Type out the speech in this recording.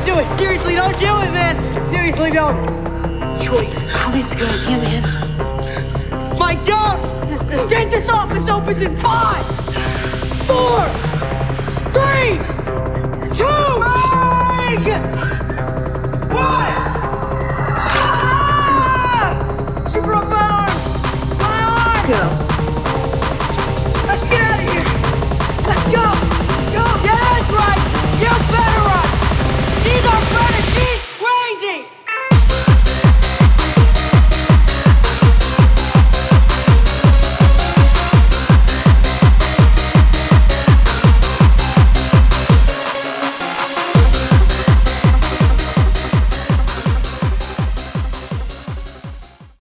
do it. Seriously, don't do it, man. Seriously, don't. Troy, I think it's a good idea, man. Mike, don't. Dentist office opens in 5, 4, 3, 2.